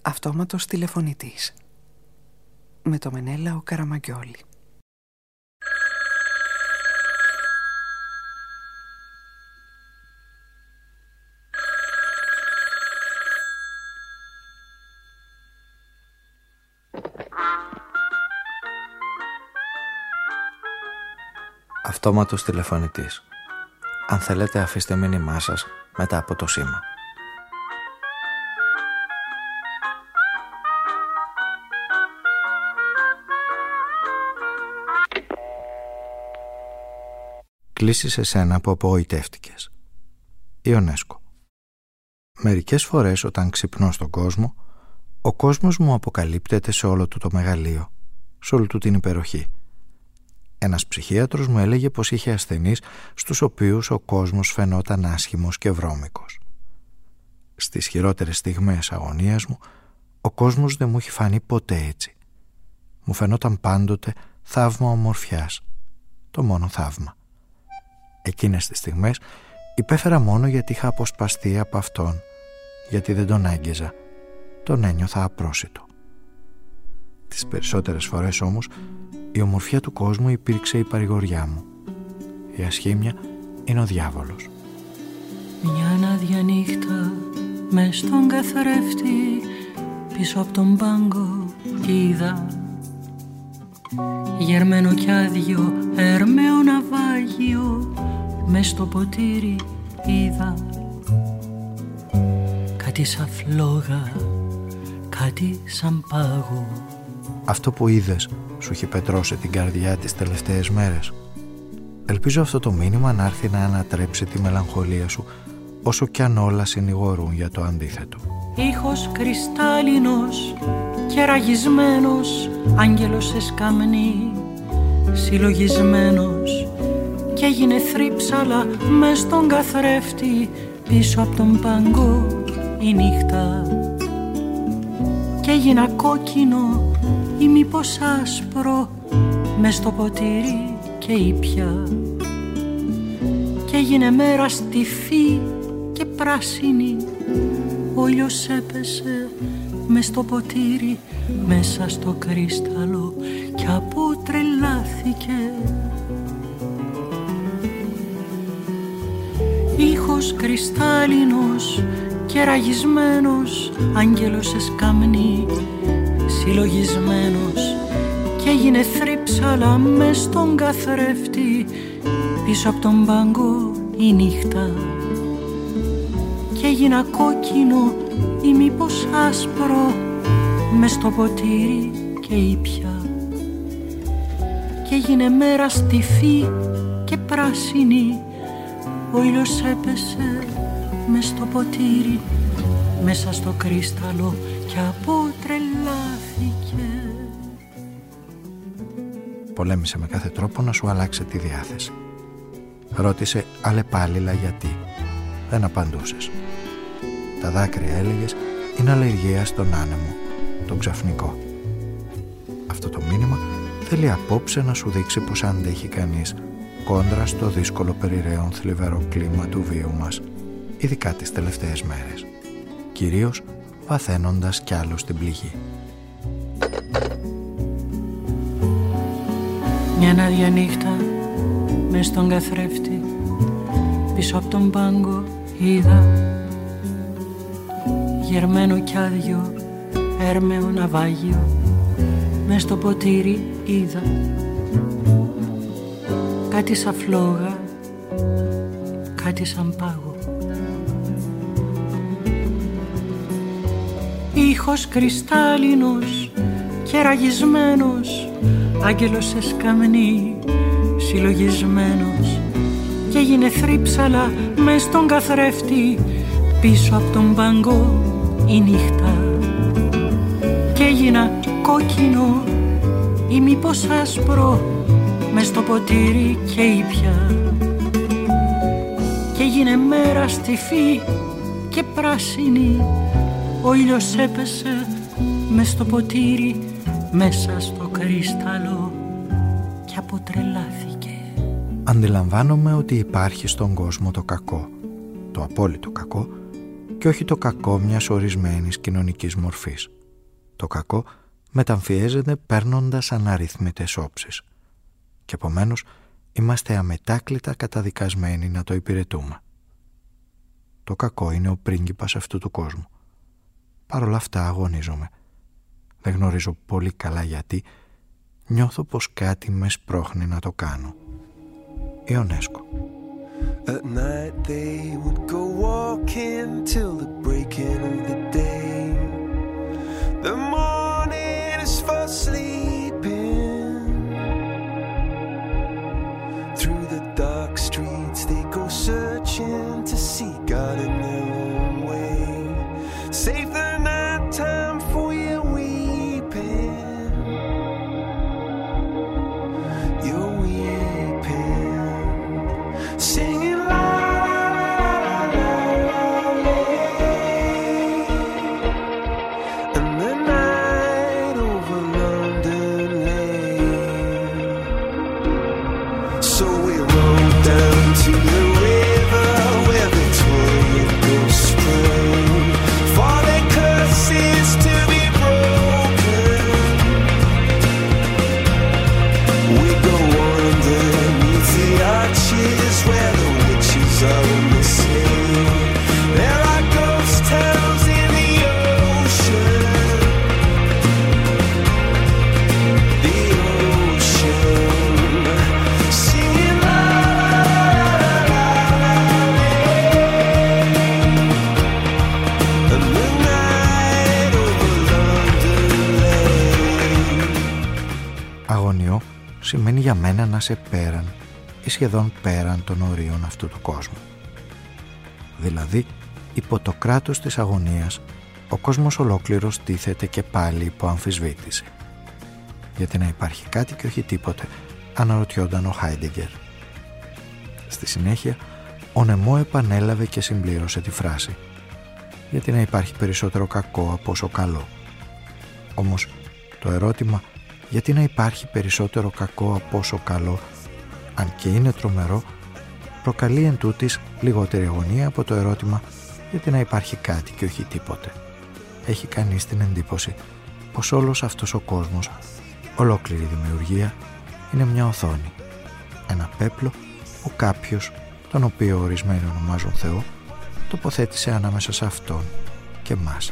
Αυτόματος τηλεφωνητής με το Μενέλαο Καραμαγκιόλη. Αυτόματος τηλεφωνητής. Αν θέλετε, αφήστε μήνυμά σας μετά από το σήμα. Κλείσει σε σένα που απογοητεύτηκες. Ιονέσκο. Μερικές φορές όταν ξυπνώ στον κόσμο, ο κόσμος μου αποκαλύπτεται σε όλο του το μεγαλείο, σε όλη του την υπεροχή. Ένας ψυχίατρος μου έλεγε πως είχε ασθενείς στους οποίους ο κόσμος φαινόταν άσχημος και βρώμικος. Στις χειρότερες στιγμές αγωνίας μου, ο κόσμος δεν μου έχει φανεί ποτέ έτσι. Μου φαινόταν πάντοτε θαύμα ομορφιάς, το μόνο θαύμα. Εκείνες τις στιγμές υπέφερα μόνο γιατί είχα αποσπαστεί από αυτόν, γιατί δεν τον άγγιζα, τον ένιωθα απρόσιτο. Τις περισσότερες φορές όμως η ομορφιά του κόσμου υπήρξε η παρηγοριά μου. Η ασχήμια είναι ο διάβολος. Μια άδεια νύχτα μες στον καθρέφτη, πίσω από τον πάγκο είδα γερμένο κι άδειο έρμεο ναυάγιο, μες στο ποτήρι είδα κάτι σαν φλόγα, κάτι σαν πάγο. Αυτό που είδες σου έχει πετρώσει την καρδιά τις τελευταίες μέρες. Ελπίζω αυτό το μήνυμα να έρθει να ανατρέψει τη μελαγχολία σου, όσο κι αν όλα συνηγορούν για το αντίθετο. Ήχος κρυστάλλινος και ραγισμένος, άγγελος σε σκαμνή, συλλογισμένος, κι έγινε θρύψαλα μες στον καθρέφτη, πίσω από τον πάγκο η νύχτα, κι έγινα κόκκινο ή μήπως άσπρο μες στο ποτήρι και ήπια, κι έγινε μέρα στιφή και πράσινη, ο ήλιος έπεσε μες στο ποτήρι, μέσα στο κρύσταλλο, κι αποτρελάθηκε. Ήχος κρυστάλλινος και ραγισμένος, άγγελος σε σκαμνή, συλλογισμένος, κι έγινε θρύψαλα μες στον καθρέφτη, πίσω από τον πάγκο η νύχτα, κι έγινα κόκκινο ή μήπως άσπρο μες στο ποτήρι και ήπια, κι έγινε μέρα στιφή και πράσινη, ο ήλιος έπεσε μες στο ποτήρι, μέσα στο κρύσταλλο, κι αποτρελάθηκε. Πολέμησε με κάθε τρόπο να σου αλλάξει τη διάθεση. Ρώτησε αλλεπάλληλα γιατί. Δεν απαντούσες. Τα δάκρυα, έλεγες, είναι αλλεργία στον άνεμο, τον ξαφνικό. Αυτό το μήνυμα θέλει απόψε να σου δείξει πως αντέχει κανείς κόντρα στο δύσκολο περιραίον θλιβερό κλίμα του βίου μας, ειδικά τις τελευταίες μέρες, κυρίως βαθαίνοντας κι άλλο στην πληγή. Μια άδεια νύχτα μες στον καθρέφτη, πίσω από τον πάγκο είδα γερμένο κι άδειο έρμεο ναυάγιο, μες στο ποτήρι είδα κάτι σαν φλόγα, κάτι σαν πάγο. Ήχος κρυστάλλινος και ραγισμένος, άγγελος σε σκαμνή, συλλογισμένος, κι έγινε θρύψαλα μες στον καθρέφτη, πίσω από τον πάγκο η νύχτα, κι έγινα κόκκινο ή μήπως άσπρο μες στο ποτήρι και ήπια, κι έγινε μέρα στιφή και πράσινη, ο ήλιος έπεσε μες στο ποτήρι, μέσα στο κρύσταλλο, κι αποτρελάθηκε. Αντιλαμβάνομαι ότι υπάρχει στον κόσμο το κακό, το απόλυτο κακό, και όχι το κακό μιας ορισμένης κοινωνικής μορφής. Το κακό μεταμφιέζεται παίρνοντας αναρρυθμίτες όψεις και επομένως είμαστε αμετάκλητα καταδικασμένοι να το υπηρετούμε. Το κακό είναι ο πρίγκιπας αυτού του κόσμου. Παρ' όλα αυτά αγωνίζομαι. Δεν γνωρίζω πολύ καλά γιατί, νιώθω πως κάτι με σπρώχνει να το κάνω. Ιονέσκο. At night they would go walking till the breaking of the day. The morning is for sleeping. Through the dark streets they go searching to see God in their own way. Save the night time for your weeping. You're weeping, singing la la la la. And the night over London lay. So we rode down to the river where Victoria goes spray. For their curses to be broken, we go underneath the arches where the witches are in the sea. There are ghost towns in the ocean, the ocean, singing la la la la la. And the night over London lay. Αγωνιώ σημαίνει για μένα να σε πέραν ή σχεδόν πέραν των ορίων αυτού του κόσμου. Δηλαδή, υπό το κράτος της αγωνίας, ο κόσμος ολόκληρος τίθεται και πάλι υπό αμφισβήτηση. Γιατί να υπάρχει κάτι και όχι τίποτε, αναρωτιόταν ο Χάιντεγκερ. Στη συνέχεια, ο Νεμό επανέλαβε και συμπλήρωσε τη φράση. Γιατί να υπάρχει περισσότερο κακό από όσο καλό. Όμως, το ερώτημα γιατί να υπάρχει περισσότερο κακό από όσο καλό, αν και είναι τρομερό, προκαλεί εν τούτης λιγότερη αγωνία από το ερώτημα γιατί να υπάρχει κάτι και όχι τίποτε. Έχει κανείς την εντύπωση πως όλος αυτός ο κόσμος, ολόκληρη δημιουργία, είναι μια οθόνη, ένα πέπλο που κάποιος, τον οποίο ορισμένοι ονομάζουν Θεό, τοποθέτησε ανάμεσα σε αυτόν και μας.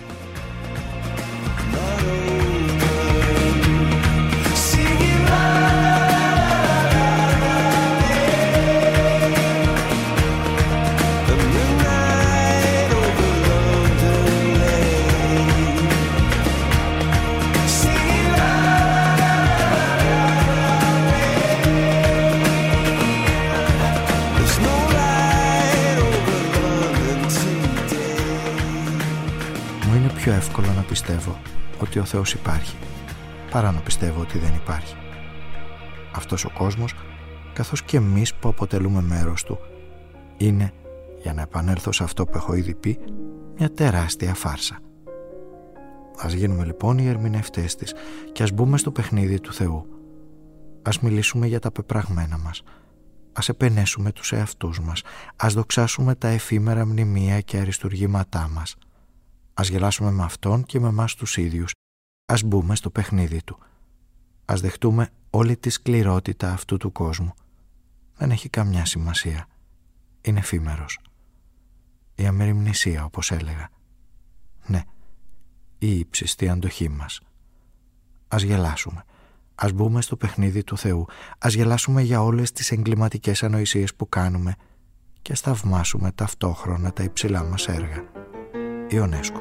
Πιο εύκολο να πιστεύω ότι ο Θεός υπάρχει παρά να πιστεύω ότι δεν υπάρχει. Αυτός ο κόσμος, καθώς και εμείς που αποτελούμε μέρος του, είναι, για να επανέλθω σε αυτό που έχω ήδη πει, μια τεράστια φάρσα. Ας γίνουμε λοιπόν οι ερμηνευτές της και ας μπούμε στο παιχνίδι του Θεού. Ας μιλήσουμε για τα πεπραγμένα μας. Ας επενέσουμε τους εαυτούς μας. Ας δοξάσουμε τα εφήμερα μνημεία και αριστουργήματά μας. Ας γελάσουμε με Αυτόν και με εμάς τους ίδιους. Ας μπούμε στο παιχνίδι Του. Ας δεχτούμε όλη τη σκληρότητα αυτού του κόσμου. Δεν έχει καμιά σημασία. Είναι εφήμερος. Η αμεριμνησία, όπως έλεγα. Ναι, η ύψιστη αντοχή μας. Ας γελάσουμε. Ας μπούμε στο παιχνίδι του Θεού. Ας γελάσουμε για όλες τις εγκληματικές ανοησίες που κάνουμε και ας θαυμάσουμε ταυτόχρονα τα υψηλά μας έργα. Ιονέσκο.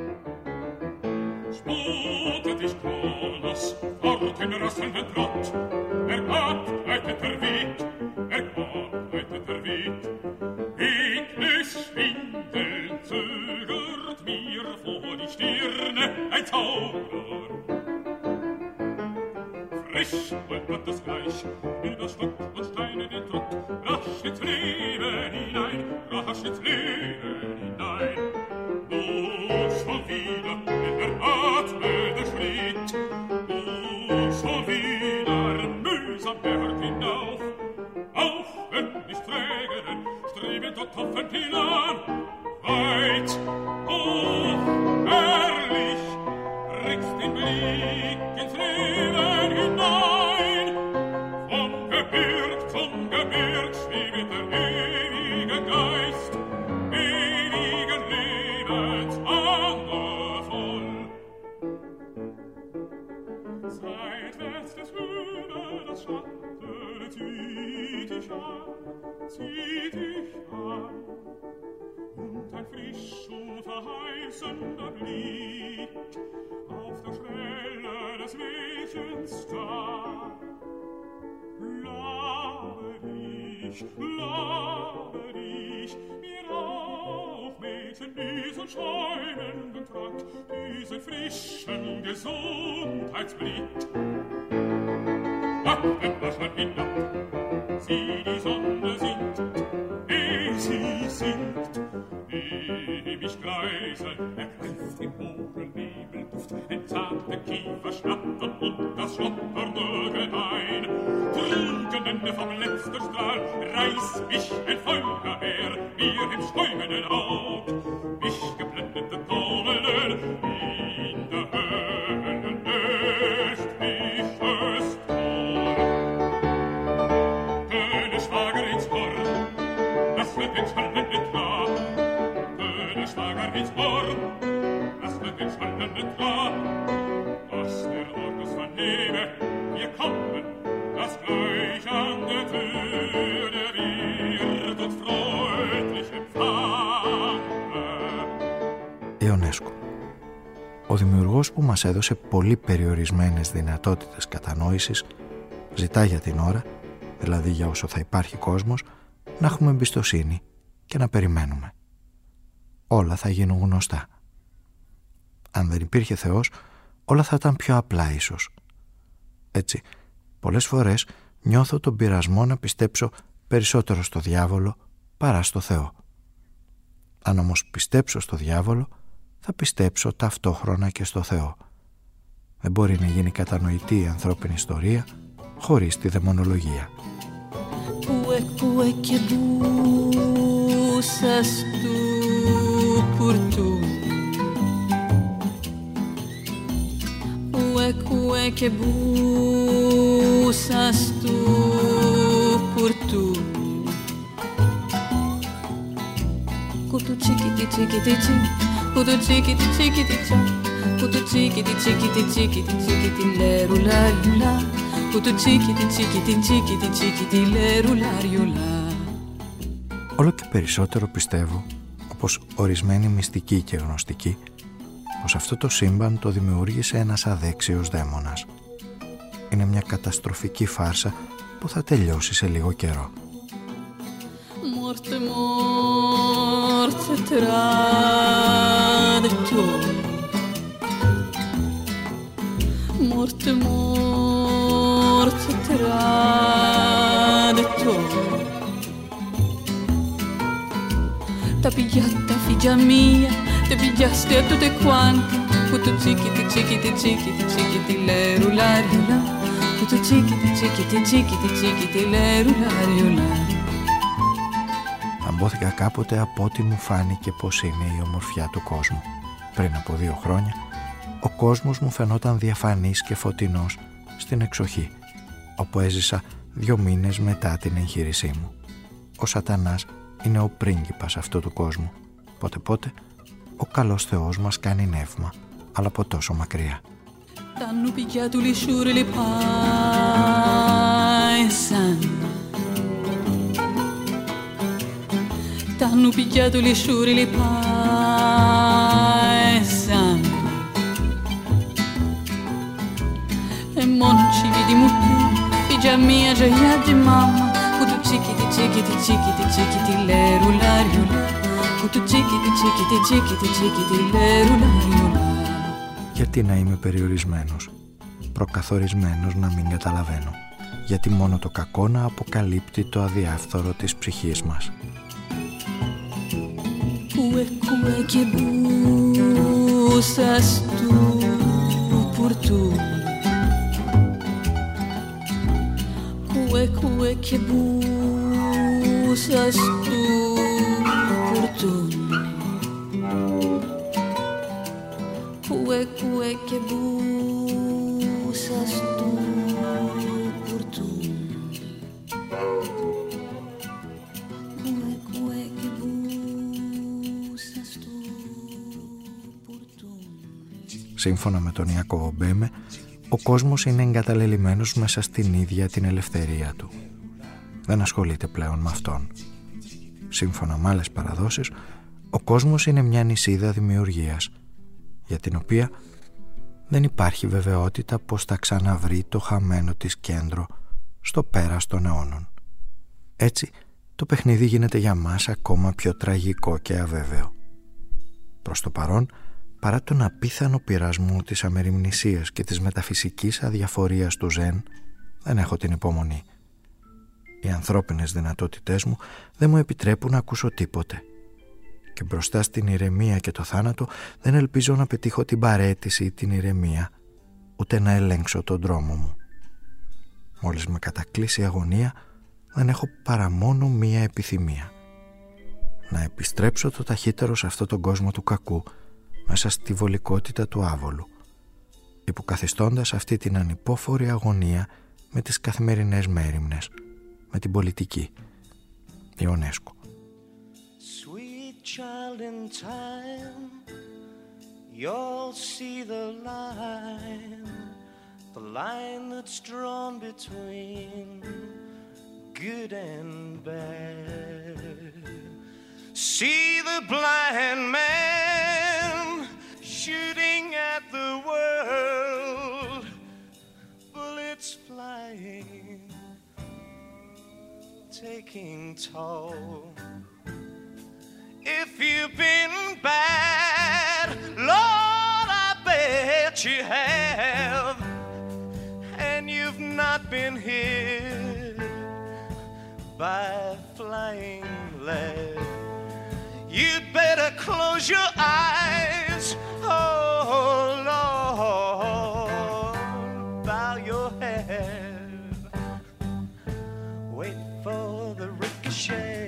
Frisch wollt das gleich über Stock und Steine den Trott, rasch ins Leben hinein, rasch ins Leben hinein. Und schon wieder in der Atme der Schritt, und schon wieder mühsam Berg hinauf, auch wenn nicht Trägeren streben dort hoffend hinan, weit kriegst den Blick ins Leben hinein. Vom Gebirg zum Gebirg schwebet der ewige Geist, ewigen Lebens angevoll. Seitwärts des Höhe das Schatten zieht dich an, und ein frisch und verheißender Blick auf der Schwelle des Mädchens da. Lade dich, mir auch, Mädchen, diesen schäumenden Trank, diesen frischen Gesundheitsblick. Wacken waschen hinab, sieh, die Sonne sinkt, sie singt. Ewig Gleise ergreift im hohen Nebelduft, entzarte Kiefer schnattern und das schlotternde Gedeih. Trinkende vom letzten Strahl reiß mich ein Feuerwehr mir im schäumenden Aug. Mich geblendete Taumeln in der Hölle löscht mich es Tor. Königsschwager ins Horn, das wird den schallenden klar. Königsschwager ins Horn, das wird den schallenden klar. Was der Orkus vernehme, wir kommen, das gleich an der Tür der Wirt und freundlich empfange. Ιονέσκο. Ο δημιουργός που μας έδωσε πολύ περιορισμένες δυνατότητες κατανόησης ζητά για την ώρα, δηλαδή για όσο θα υπάρχει κόσμος, να έχουμε εμπιστοσύνη και να περιμένουμε. Όλα θα γίνουν γνωστά. Αν δεν υπήρχε Θεός, όλα θα ήταν πιο απλά ίσως. Έτσι, πολλές φορές νιώθω τον πειρασμό να πιστέψω περισσότερο στο διάβολο παρά στο Θεό. Αν όμως πιστέψω στο διάβολο, θα πιστέψω ταυτόχρονα και στο Θεό. Δεν μπορεί να γίνει κατανοητή η ανθρώπινη ιστορία χωρίς τη δαιμονολογία. Che busas tú por tú. Che busas tú por tú. Kutu chikiti chikiti chik, kutu chikiti chikiti chak, kutu chikiti chikiti chikiti chikiti lerulariula, kutu chikiti chikiti chikiti chikiti lerulariula. Όλο και περισσότερο πιστεύω, όπως ορισμένοι μυστικοί και γνωστικοί, πως αυτό το σύμπαν το δημιούργησε ένας αδέξιος δαίμονας. Είναι μια καταστροφική φάρσα που θα τελειώσει σε λίγο καιρό. Morte, morte, traditore. Morte, morte, traditore. T'ha pigliata, figlia mia, te pigliaste a tutte quante. Puto cicchiti, cicchiti, cicchiti, cicchiti, lerulariula. Puto cicchiti, cicchiti, cicchiti, cicchiti, lerulariula. Αμπόθηκα κάποτε από ό,τι μου φάνηκε πως είναι η ομορφιά του κόσμου. Πριν από 2 χρόνια, ο κόσμος μου φαινόταν διαφανής και φωτεινός στην εξοχή, όπου έζησα 2 μήνες μετά την εγχείρησή μου. Ο σατανάς είναι ο πρίγκιπας αυτού του κόσμου. Πότε-πότε, ο καλός Θεός μας κάνει νεύμα, αλλά από τόσο μακριά. T'hanno picchiato le sciure le paesane. T'hanno picchiato le sciure le paesane. E mo non ci vediamo più, figlia mia, gioia di mamma. Kutu cicchiti, cicchiti, cicchiti, cicchiti, lerulariula. Kutu cicchiti, cicchiti, cicchiti, cicchiti, lerulariula. Γιατί να είμαι περιορισμένος, προκαθορισμένος να μην καταλαβαίνω, γιατί μόνο το κακό να αποκαλύπτει το αδιάφθορο της ψυχής μας. Cue che busas tu por tu. Cue che busas tu por tu. Κούε κούε και μπούσας του πουρτούν. Κούε κούε και μπούσας του πουρτούν. Σύμφωνα με τον Ιακώβο Μπέμε, ο κόσμος είναι εγκαταλελειμμένος μέσα στην ίδια την ελευθερία του. Δεν ασχολείται πλέον με αυτόν. Σύμφωνα με άλλες παραδόσεις, ο κόσμος είναι μια νησίδα δημιουργίας, για την οποία δεν υπάρχει βεβαιότητα πως θα ξαναβρει το χαμένο της κέντρο στο πέρας των αιώνων. Έτσι, το παιχνίδι γίνεται για μας ακόμα πιο τραγικό και αβέβαιο. Προς το παρόν, παρά τον απίθανο πειρασμό της αμεριμνησίας και της μεταφυσικής αδιαφορίας του Ζεν, δεν έχω την υπομονή. Οι ανθρώπινες δυνατότητές μου δεν μου επιτρέπουν να ακούσω τίποτε. Και μπροστά στην ηρεμία και το θάνατο δεν ελπίζω να πετύχω την παραίτηση ή την ηρεμία, ούτε να ελέγξω τον δρόμο μου. Μόλις με κατακλείσει η αγωνία, δεν έχω παρά μόνο μία επιθυμία: να επιστρέψω το ταχύτερο σε αυτόν τον κόσμο του κακού, μέσα στη βολικότητα του άβολου, υποκαθιστώντας αυτή την ανυπόφορη αγωνία με τις καθημερινές μέριμνες, με την πολιτική. Ιονέσκο. Sweet child in time, you'll see the line that's drawn between good and bad. See the blind man shooting at the world, bullets flying, taking toll. If you've been bad, Lord, I bet you have, and you've not been hit by flying lead. You'd better close your eyes, oh Lord, bow your head, wait for the ricochet.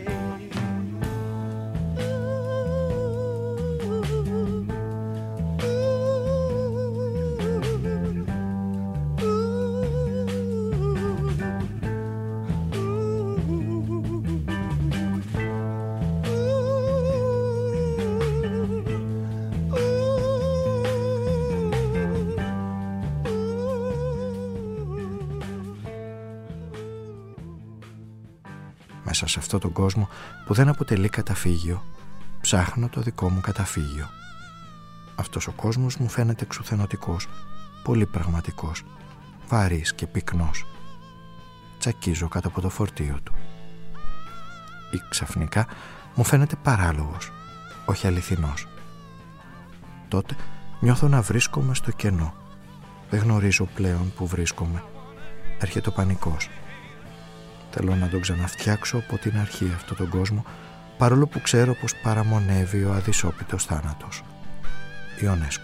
Μέσα σε αυτόν τον κόσμο που δεν αποτελεί καταφύγιο, ψάχνω το δικό μου καταφύγιο. Αυτός ο κόσμος μου φαίνεται εξουθενωτικός, πολύ πραγματικός, βαρύς και πυκνός. Τσακίζω κάτω από το φορτίο του. Ή ξαφνικά μου φαίνεται παράλογος, όχι αληθινός. Τότε νιώθω να βρίσκομαι στο κενό. Δεν γνωρίζω πλέον που βρίσκομαι. Έρχεται ο πανικός. Θέλω να τον ξαναφτιάξω από την αρχή αυτόν τον κόσμο, παρόλο που ξέρω πως παραμονεύει ο αδυσόπιτος θάνατος. Ιονέσκο.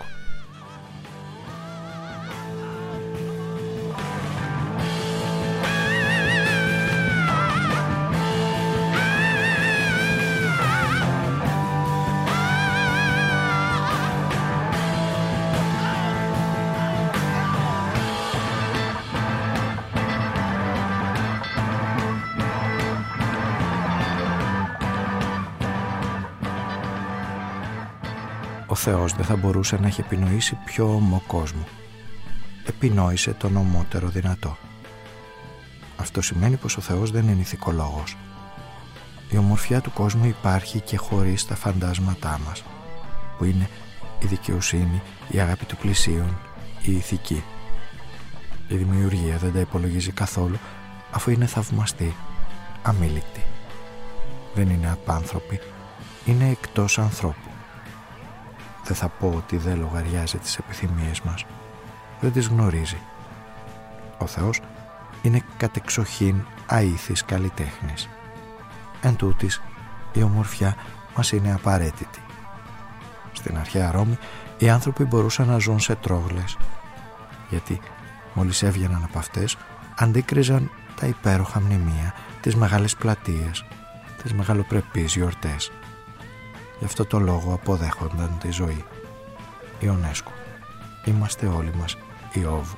Ο Θεός δεν θα μπορούσε να έχει επινοήσει πιο ομό κόσμο. Επινόησε τον ομότερο δυνατό. Αυτό σημαίνει πως ο Θεός δεν είναι ηθικολόγος. Η ομορφιά του κόσμου υπάρχει και χωρίς τα φαντάσματά μας, που είναι η δικαιοσύνη, η αγάπη του πλησίον, η ηθική. Η δημιουργία δεν τα υπολογίζει καθόλου, αφού είναι θαυμαστή, αμήλικτη. Δεν είναι απάνθρωπη, είναι εκτός ανθρώπου. Δεν θα πω ότι δεν λογαριάζει τις επιθυμίες μας. Δεν τις γνωρίζει. Ο Θεός είναι κατεξοχήν αήθης καλλιτέχνης. Εν τούτης, η ομορφιά μας είναι απαραίτητη. Στην αρχαία Ρώμη, οι άνθρωποι μπορούσαν να ζουν σε τρόγλες, γιατί μόλις έβγαιναν από αυτές, αντίκριζαν τα υπέροχα μνημεία, τις μεγάλες πλατείες, τις μεγαλοπρεπείς γιορτές. Γι' αυτό το λόγο αποδέχονταν τη ζωή. Ιονέσκο. είμαστε όλοι μας Ιώβ.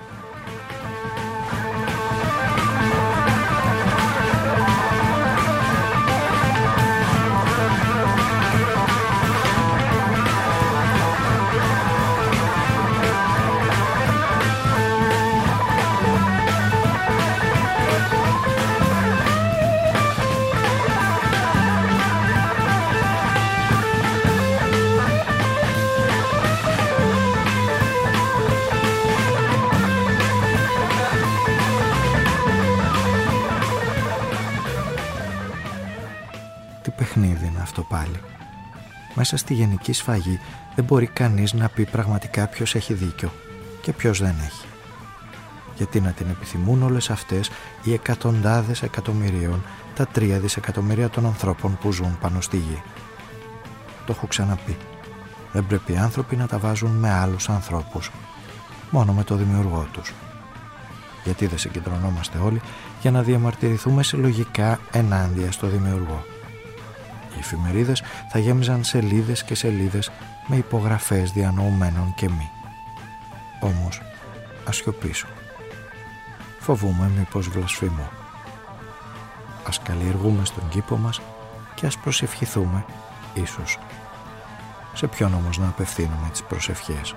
Παιχνίδι είναι αυτό πάλι. Μέσα στη γενική σφαγή δεν μπορεί κανείς να πει πραγματικά ποιος έχει δίκιο και ποιος δεν έχει. Γιατί να την επιθυμούν όλες αυτές οι εκατοντάδες εκατομμυρίων, τα 3 δισεκατομμύρια των ανθρώπων που ζουν πάνω στη γη. Το έχω ξαναπεί. Δεν πρέπει οι άνθρωποι να τα βάζουν με άλλους ανθρώπους, μόνο με το δημιουργό τους. Γιατί δεν συγκεντρωνόμαστε όλοι για να διαμαρτυρηθούμε συλλογικά ενάντια στο δημιουργό. Οι εφημερίδες θα γέμιζαν σελίδες και σελίδες με υπογραφές διανοουμένων και μη. Όμως, ας σιωπήσω. Φοβούμαι μήπως βλασφημώ. Ας καλλιεργούμε στον κήπο μας και ας προσευχηθούμε, ίσως. Σε ποιον όμως να απευθύνουμε τις προσευχές?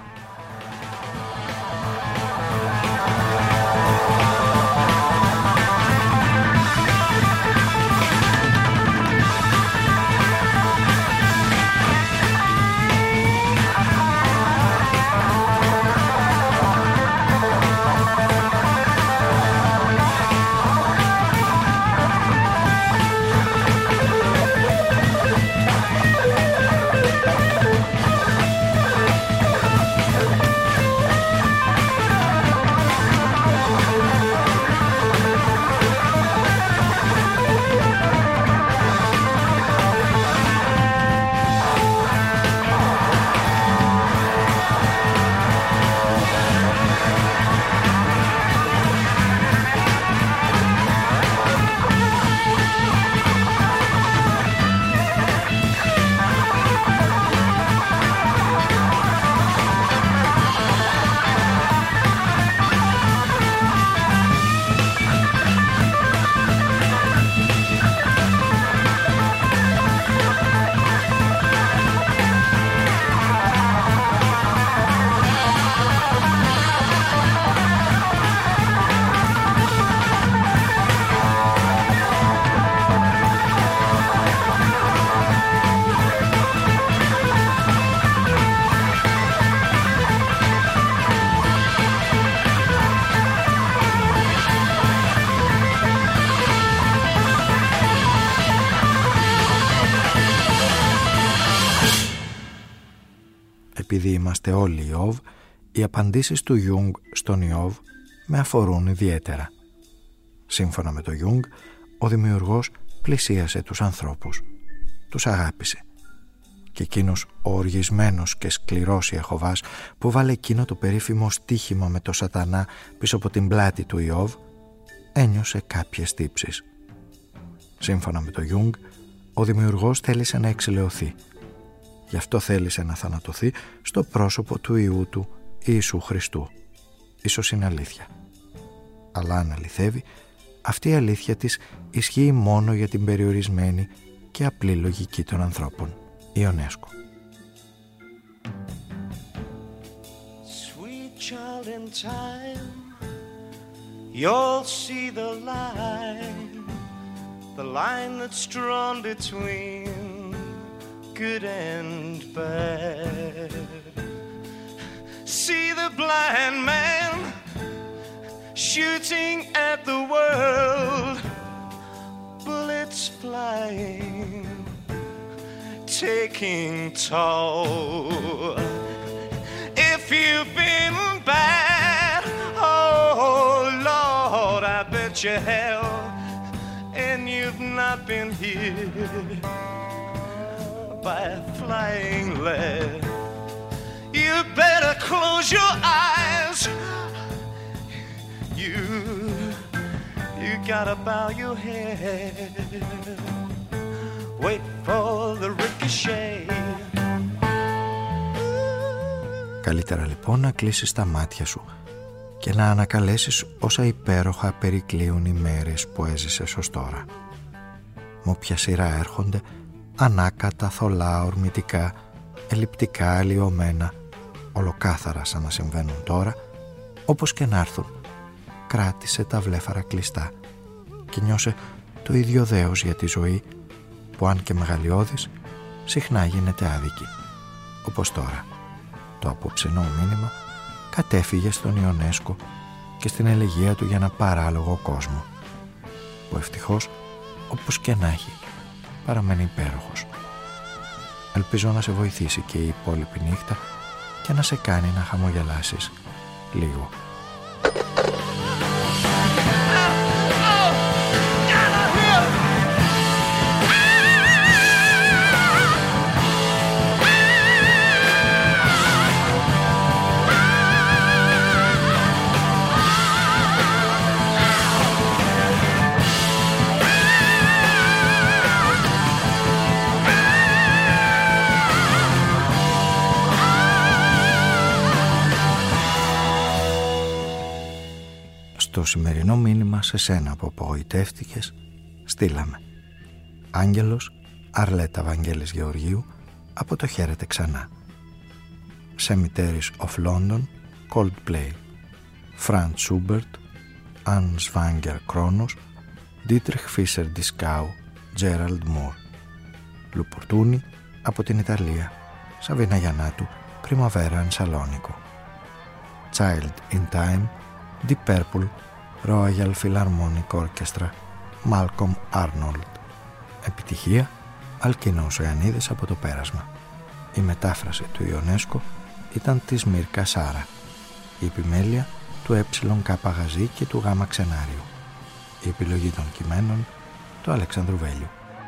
Επειδή είμαστε όλοι Ιώβ, οι απαντήσεις του Ιούγκ στον Ιώβ με αφορούν ιδιαίτερα. Σύμφωνα με το Ιούγκ, ο δημιουργός πλησίασε τους ανθρώπους, τους αγάπησε. Και εκείνος ο οργισμένος και σκληρός Ιεχωβάς που βάλε εκείνο το περίφημο στίχημα με το σατανά πίσω από την πλάτη του Ιώβ, ένιωσε κάποιες τύψεις. Σύμφωνα με το Ιούγκ, ο δημιουργός θέλησε να εξηλαιωθεί. Γι' αυτό θέλησε να θανατωθεί στο πρόσωπο του Υιού του Ιησού Χριστού. Ίσως είναι αλήθεια. Αλλά αν αληθεύει, αυτή η αλήθεια της ισχύει μόνο για την περιορισμένη και απλή λογική των ανθρώπων. Ιονέσκο. Sweet child in time, you'll see the line that's drawn between good and bad. See the blind man shooting at the world, bullets flying, taking toll. If you've been bad, oh Lord, I bet you have, and you've not been hit by a flying lead. You better close your eyes. You gotta bow your head. Wait for the ricochet. Καλύτερα λοιπόν να κλείσεις τα μάτια σου και να ανακαλέσεις όσα υπέροχα περικλείουν οι μέρες που έζησες ως τώρα. Με όποια σειρά έρχονται, ανάκατα, θολά, ορμητικά, ελλειπτικά, αλλοιωμένα, ολοκάθαρα σαν να συμβαίνουν τώρα, όπως και να έρθουν, κράτησε τα βλέφαρα κλειστά και νιώσε το ίδιο δέος για τη ζωή που, αν και μεγαλειώδης, συχνά γίνεται άδικη. Όπως τώρα, το απόψινό μήνυμα κατέφυγε στον Ιονέσκο και στην ελεγεία του για ένα παράλογο κόσμο, που ευτυχώς, όπως και να έχει, παραμένει υπέροχος. Ελπίζω να σε βοηθήσει και η υπόλοιπη νύχτα και να σε κάνει να χαμογελάσεις λίγο. Στο σημερινό μήνυμα σε σένα που απογοητεύτηκες στείλαμε: Άγγελος, Αρλέτα Βαγγέλης Γεωργίου, από το Χαίρετε Ξανά. Cemeteries of London, Coldplay. Franz Schubert, Anne Swanger Kronos, Dietrich Fischer-Dieskau, Gerald Moore. Λουπορτούνι, από την Ιταλία, Σαβίνα Γιαννάτου, Primavera Σαλόνικο. Child in Time, Deep Purple, Royal Philharmonic Orchestra, Malcolm Arnold. Επιτυχία, Αλκινός Ιωαννίδης από το Πέρασμα. Η μετάφραση του Ιονέσκο ήταν της Μίρκα Σάρα. Η επιμέλεια του ΕΚ Γαζή και του Γ Ξενάριου. Η επιλογή των κειμένων του Αλεξάνδρου Βέλιου.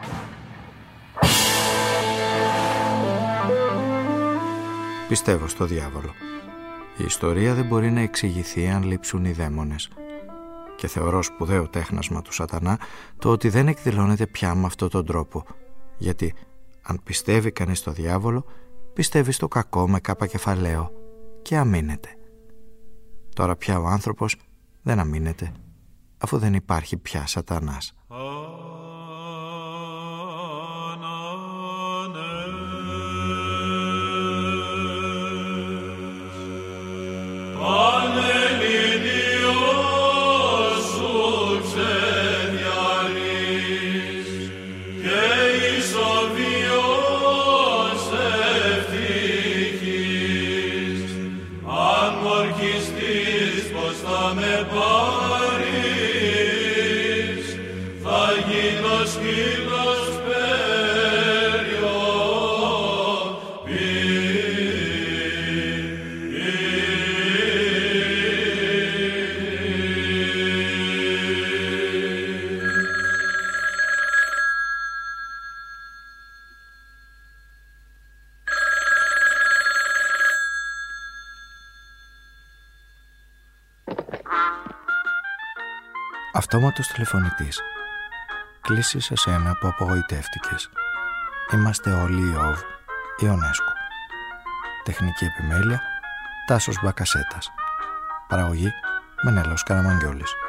Πιστεύω στο διάβολο. Η ιστορία δεν μπορεί να εξηγηθεί αν λείψουν οι δαίμονες. Και θεωρώ σπουδαίο τέχνασμα του σατανά το ότι δεν εκδηλώνεται πια με αυτόν τον τρόπο. Γιατί αν πιστεύει κανείς στο διάβολο, πιστεύει στο κακό με κάπα κεφαλαίο και αμήνεται. Τώρα πια ο άνθρωπος δεν αμήνεται, αφού δεν υπάρχει πια σατανάς. Αυτόματος τηλεφωνητής. Κλείσει σε σένα που απογοητεύτηκες. Είμαστε όλοι Ιώβ, Ιονέσκο. Τεχνική επιμέλεια Τάσος Μπακασέτας. Παραγωγή Μενέλαος Καραμαγγιόλης.